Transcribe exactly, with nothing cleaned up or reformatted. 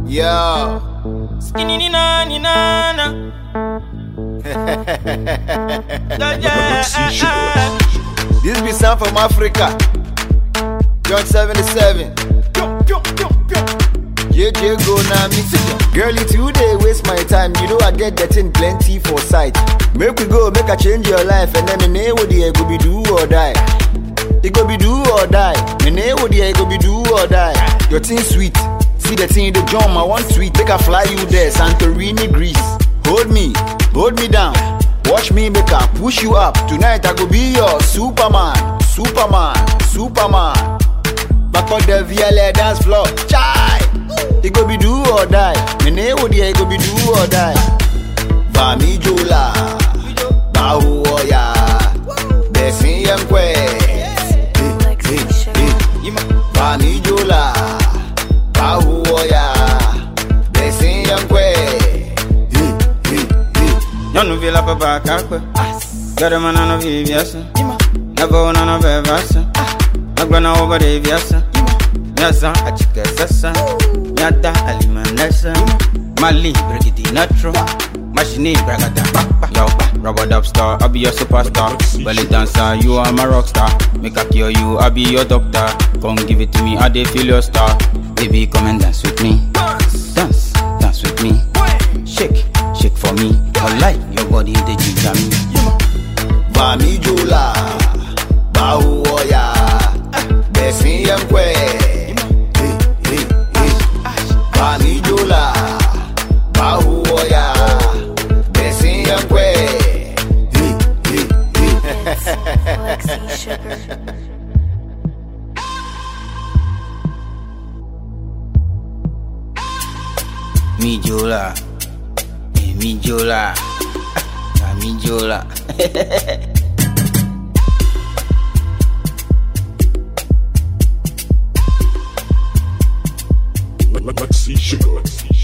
Yo. Skinny ni na ni na na. This be sound from Africa. John seventy-seven. J J go na me. Girlie, today waste my time. You know I get that thing plenty for sight. Make we go, make I change your life, and then me name with the go be do or die. It go be do or die. Me name with the go be do or die. Your thing sweet. See the thing in the jump, I want sweet. Make I fly you there, Santorini, Greece. Hold me, hold me down. Watch me make I push you up. Tonight I go be your Superman, Superman, Superman. Back on the V L A dance floor, chai. It go be do or die. Me name with the go be do or die. Vami Jola, Bahu Oya, Bessie Mkwe. Vami Jola. Bahu oya, Bessie Mkwe. Yonu vila baba kakwe. Gada mana no vivyasa. Nabo na no bevasa. Nagwana over de vyasa. Nyasa achike sasa. Nyata alimanesa. Mali brigidi natro. Machine bragada. Yo, rubber dub star, I be your superstar. Belly dancer, you are my rock star. Make a cure you, I be your doctor. Come give it to me, I dey feel your star. Baby, come and dance with me. Dance, dance with me. Shake, shake for me. I like your body, the ginger me. Vami Jola, Bahu Oya, Bessie Mkwe. Vami Jola, Bahu Oya, Bessie Mkwe. Lexi Sugar. Mi Jola, eh, mi Jola, ah, mi Jola. Lexi Sugar.